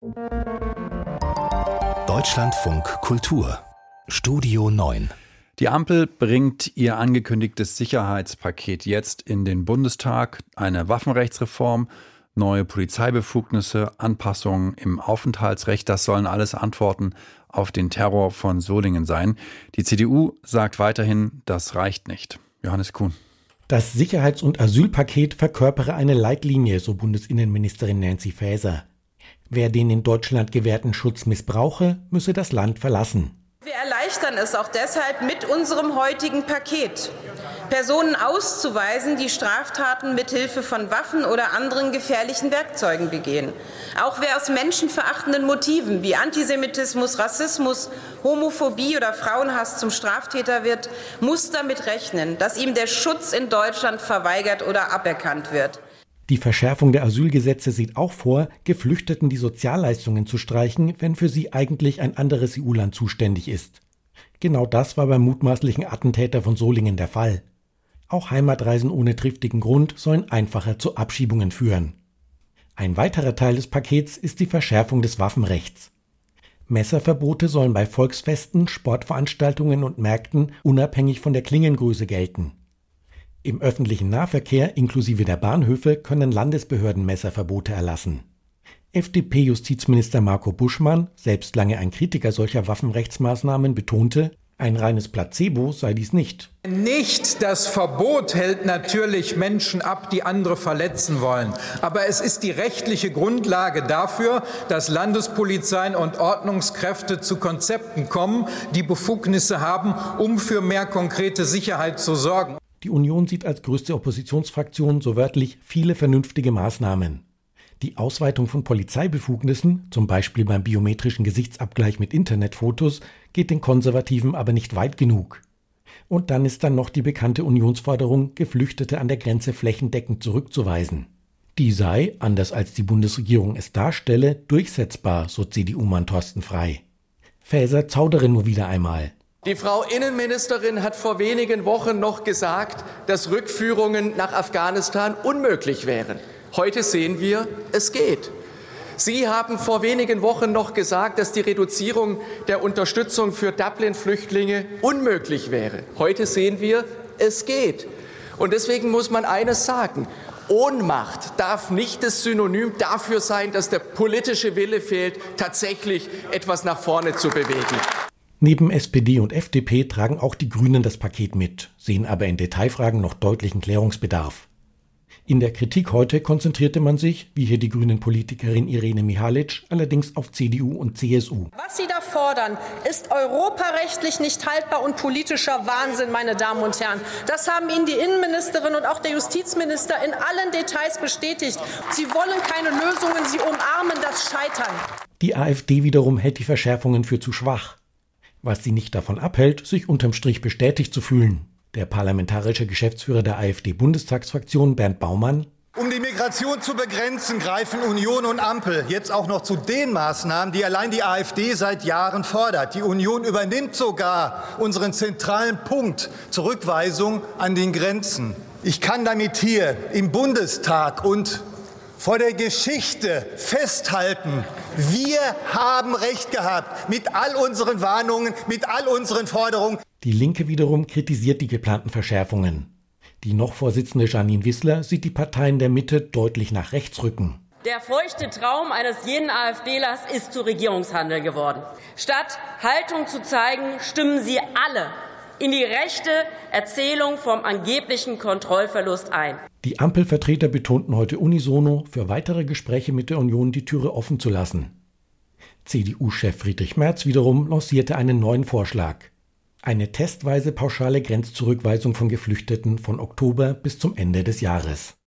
Deutschlandfunk Kultur Studio 9. Die Ampel bringt ihr angekündigtes Sicherheitspaket jetzt in den Bundestag. Eine Waffenrechtsreform, neue Polizeibefugnisse, Anpassungen im Aufenthaltsrecht. Das sollen alles Antworten auf den Terror von Solingen sein. Die CDU sagt weiterhin, das reicht nicht. Johannes Kuhn. Das Sicherheits- und Asylpaket verkörpere eine Leitlinie, so Bundesinnenministerin Nancy Faeser. Wer den in Deutschland gewährten Schutz missbrauche, müsse das Land verlassen. Wir erleichtern es auch deshalb mit unserem heutigen Paket, Personen auszuweisen, die Straftaten mithilfe von Waffen oder anderen gefährlichen Werkzeugen begehen. Auch wer aus menschenverachtenden Motiven wie Antisemitismus, Rassismus, Homophobie oder Frauenhass zum Straftäter wird, muss damit rechnen, dass ihm der Schutz in Deutschland verweigert oder aberkannt wird. Die Verschärfung der Asylgesetze sieht auch vor, Geflüchteten die Sozialleistungen zu streichen, wenn für sie eigentlich ein anderes EU-Land zuständig ist. Genau das war beim mutmaßlichen Attentäter von Solingen der Fall. Auch Heimatreisen ohne triftigen Grund sollen einfacher zu Abschiebungen führen. Ein weiterer Teil des Pakets ist die Verschärfung des Waffenrechts. Messerverbote sollen bei Volksfesten, Sportveranstaltungen und Märkten unabhängig von der Klingengröße gelten. Im öffentlichen Nahverkehr inklusive der Bahnhöfe können Landesbehörden Messerverbote erlassen. FDP-Justizminister Marco Buschmann, selbst lange ein Kritiker solcher Waffenrechtsmaßnahmen, betonte, ein reines Placebo sei dies nicht. Nicht das Verbot hält natürlich Menschen ab, die andere verletzen wollen. Aber es ist die rechtliche Grundlage dafür, dass Landespolizeien und Ordnungskräfte zu Konzepten kommen, die Befugnisse haben, um für mehr konkrete Sicherheit zu sorgen. Die Union sieht als größte Oppositionsfraktion so wörtlich viele vernünftige Maßnahmen. Die Ausweitung von Polizeibefugnissen, zum Beispiel beim biometrischen Gesichtsabgleich mit Internetfotos, geht den Konservativen aber nicht weit genug. Und dann ist noch die bekannte Unionsforderung, Geflüchtete an der Grenze flächendeckend zurückzuweisen. Die sei, anders als die Bundesregierung es darstelle, durchsetzbar, so CDU-Mann Thorsten Frey. Faeser zaudere nur wieder einmal. Die Frau Innenministerin hat vor wenigen Wochen noch gesagt, dass Rückführungen nach Afghanistan unmöglich wären. Heute sehen wir, es geht. Sie haben vor wenigen Wochen noch gesagt, dass die Reduzierung der Unterstützung für Dublin-Flüchtlinge unmöglich wäre. Heute sehen wir, es geht. Und deswegen muss man eines sagen. Ohnmacht darf nicht das Synonym dafür sein, dass der politische Wille fehlt, tatsächlich etwas nach vorne zu bewegen. Neben SPD und FDP tragen auch die Grünen das Paket mit, sehen aber in Detailfragen noch deutlichen Klärungsbedarf. In der Kritik heute konzentrierte man sich, wie hier die Grünen-Politikerin Irene Mihalic, allerdings auf CDU und CSU. Was Sie da fordern, ist europarechtlich nicht haltbar und politischer Wahnsinn, meine Damen und Herren. Das haben Ihnen die Innenministerin und auch der Justizminister in allen Details bestätigt. Sie wollen keine Lösungen, Sie umarmen das Scheitern. Die AfD wiederum hält die Verschärfungen für zu schwach. Was sie nicht davon abhält, sich unterm Strich bestätigt zu fühlen. Der parlamentarische Geschäftsführer der AfD-Bundestagsfraktion Bernd Baumann: Um die Migration zu begrenzen, greifen Union und Ampel jetzt auch noch zu den Maßnahmen, die allein die AfD seit Jahren fordert. Die Union übernimmt sogar unseren zentralen Punkt zur Rückweisung an den Grenzen. Ich kann damit hier im Bundestag und vor der Geschichte festhalten, wir haben Recht gehabt mit all unseren Warnungen, mit all unseren Forderungen. Die Linke wiederum kritisiert die geplanten Verschärfungen. Die noch Vorsitzende Janine Wissler sieht die Parteien der Mitte deutlich nach rechts rücken. Der feuchte Traum eines jeden AfDlers ist zu Regierungshandel geworden. Statt Haltung zu zeigen, stimmen sie alle in die rechte Erzählung vom angeblichen Kontrollverlust ein. Die Ampelvertreter betonten heute unisono, für weitere Gespräche mit der Union die Türe offen zu lassen. CDU-Chef Friedrich Merz wiederum lancierte einen neuen Vorschlag. Eine testweise pauschale Grenzzurückweisung von Geflüchteten von Oktober bis zum Ende des Jahres.